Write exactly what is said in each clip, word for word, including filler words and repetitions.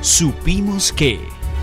Supimos que.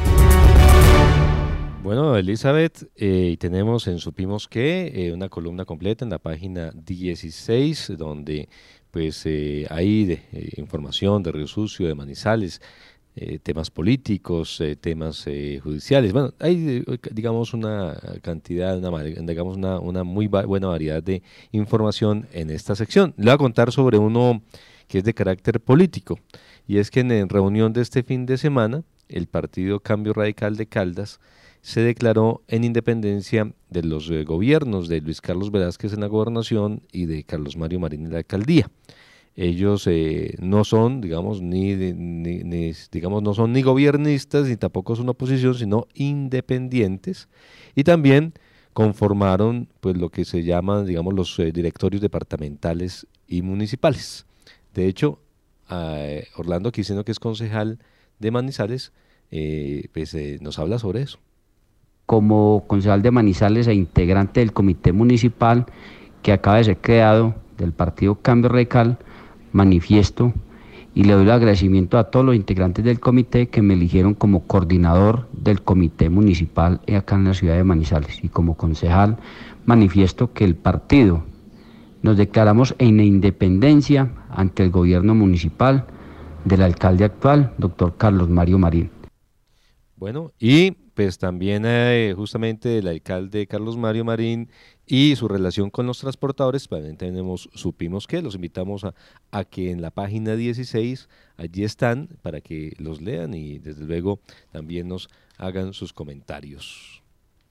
Bueno, Elizabeth, eh, tenemos en Supimos que eh, una columna completa en la página dieciséis, donde pues eh, hay de, eh, información de Río Sucio, de Manizales, eh, temas políticos, eh, temas eh, judiciales. Bueno, hay eh, digamos una cantidad, una, digamos una, una muy va- buena variedad de información en esta sección. Le voy a contar sobre uno que es de carácter político, y es que en, en reunión de este fin de semana, el partido Cambio Radical de Caldas se declaró en independencia de los eh, gobiernos de Luis Carlos Velázquez en la gobernación y de Carlos Mario Marín en la alcaldía. Ellos eh, no son, digamos, ni, ni, ni, digamos, no son ni gobiernistas ni tampoco son oposición, sino independientes, y también conformaron pues lo que se llaman, digamos, los eh, directorios departamentales y municipales. De hecho, eh, Orlando Quiseno, que es concejal de Manizales, eh, pues eh, nos habla sobre eso. Como concejal de Manizales e integrante del comité municipal que acaba de ser creado del partido Cambio Radical, manifiesto y le doy el agradecimiento a todos los integrantes del comité que me eligieron como coordinador del comité municipal acá en la ciudad de Manizales, y como concejal manifiesto que el partido nos declaramos en independencia ante el gobierno municipal del alcalde actual, doctor Carlos Mario Marín. Bueno, y pues también eh, justamente el alcalde Carlos Mario Marín y su relación con los transportadores, también tenemos, supimos que, los invitamos a, a que en la página dieciséis, allí están, para que los lean y desde luego también nos hagan sus comentarios.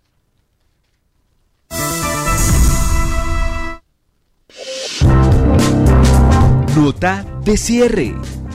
Nota de cierre.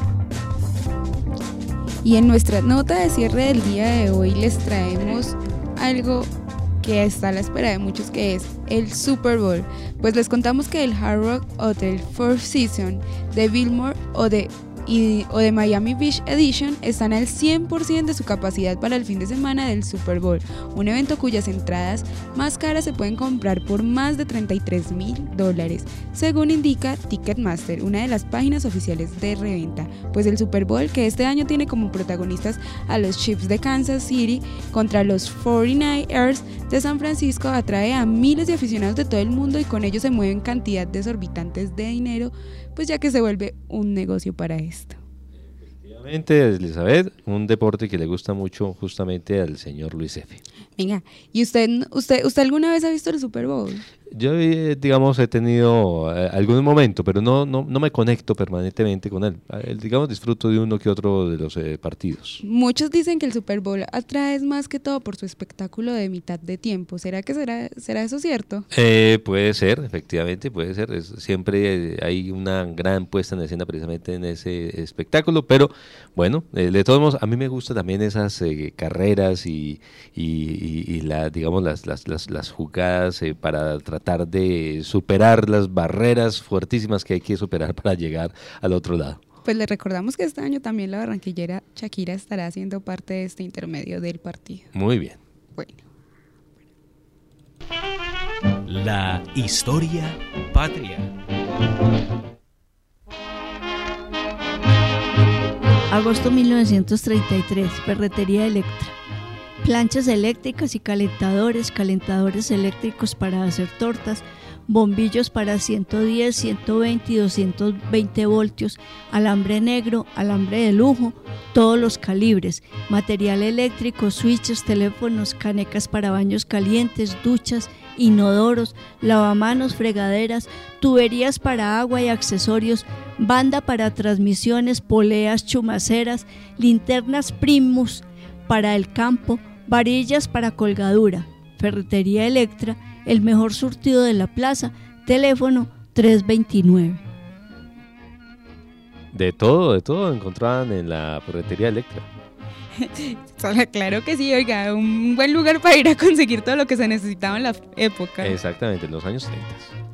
Y en nuestra nota de cierre del día de hoy les traemos algo que está a la espera de muchos, que es el Super Bowl. Pues les contamos que el Hard Rock Hotel Four Seasons de Billmore o de, y, o de Miami Beach Edition están al cien por ciento de su capacidad para el fin de semana del Super Bowl, un evento cuyas entradas más caras se pueden comprar por más de treinta y tres mil dólares, según indica Ticketmaster, una de las páginas oficiales de reventa. Pues el Super Bowl, que este año tiene como protagonistas a los Chiefs de Kansas City contra los cuarenta y nueve ers de San Francisco, atrae a miles de aficionados de todo el mundo, y con ellos se mueven cantidad desorbitantes de dinero, pues ya que se vuelve un negocio para esto. Efectivamente, Elizabeth, un deporte que le gusta mucho justamente al señor Luis F. Venga, ¿y usted, usted, usted alguna vez ha visto el Super Bowl? Yo, eh, digamos, he tenido eh, algún momento, pero no, no, no me conecto permanentemente con él. Eh, digamos, disfruto de uno que otro de los eh, partidos. Muchos dicen que el Super Bowl atrae más que todo por su espectáculo de mitad de tiempo. ¿Será que será, será eso cierto? Eh, puede ser, efectivamente, puede ser. Es, siempre eh, hay una gran puesta en escena precisamente en ese espectáculo, pero bueno, eh, de todos modos, a mí me gustan también esas eh, carreras y, y, y, y la, digamos, las, las, las, las jugadas eh, para tratar tratar de superar las barreras fuertísimas que hay que superar para llegar al otro lado. Pues les recordamos que este año también la barranquillera Shakira estará siendo parte de este intermedio del partido. Muy bien. Bueno. La historia patria. Agosto mil novecientos treinta y tres, Ferretería Electra. Planchas eléctricas y calentadores, calentadores eléctricos para hacer tortas, bombillos para ciento diez, ciento veinte y doscientos veinte voltios, alambre negro, alambre de lujo, todos los calibres, material eléctrico, switches, teléfonos, canecas para baños calientes, duchas, inodoros, lavamanos, fregaderas, tuberías para agua y accesorios, banda para transmisiones, poleas, chumaceras, linternas Primus para el campo, varillas para colgadura. Ferretería Electra, el mejor surtido de la plaza, teléfono tres veintinueve. De todo, de todo encontraban en la Ferretería Electra. Claro que sí, oiga, un buen lugar para ir a conseguir todo lo que se necesitaba en la época. Exactamente, en los años treinta.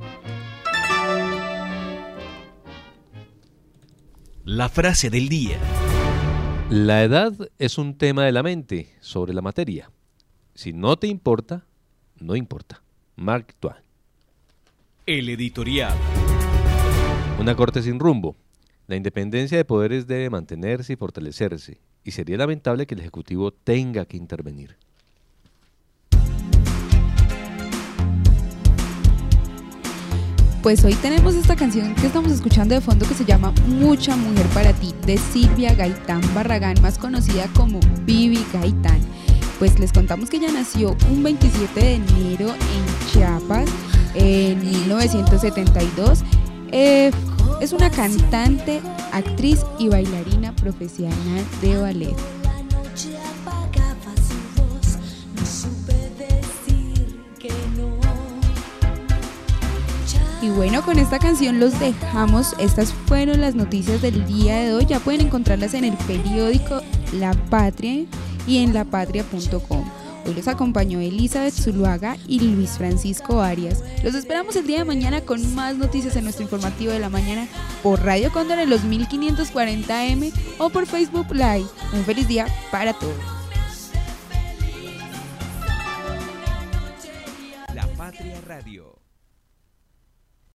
La frase del día. La edad es un tema de la mente sobre la materia. Si no te importa, no importa. Mark Twain. El editorial. Una corte sin rumbo. La independencia de poderes debe mantenerse y fortalecerse, y sería lamentable que el Ejecutivo tenga que intervenir. Pues hoy tenemos esta canción que estamos escuchando de fondo que se llama Mucha Mujer para Ti, de Silvia Gaitán Barragán, más conocida como Vivi Gaitán. Pues les contamos que ella nació un veintisiete de enero en Chiapas en mil novecientos setenta y dos. Eh, es una cantante, actriz y bailarina profesional de ballet. Y bueno, con esta canción los dejamos. Estas fueron las noticias del día de hoy. Ya pueden encontrarlas en el periódico La Patria y en la patria punto com. Hoy los acompañó Elizabeth Zuluaga y Luis Francisco Arias. Los esperamos el día de mañana con más noticias en nuestro informativo de la mañana por Radio Cóndor en los mil quinientos cuarenta A M o por Facebook Live. Un feliz día para todos. La Patria Radio.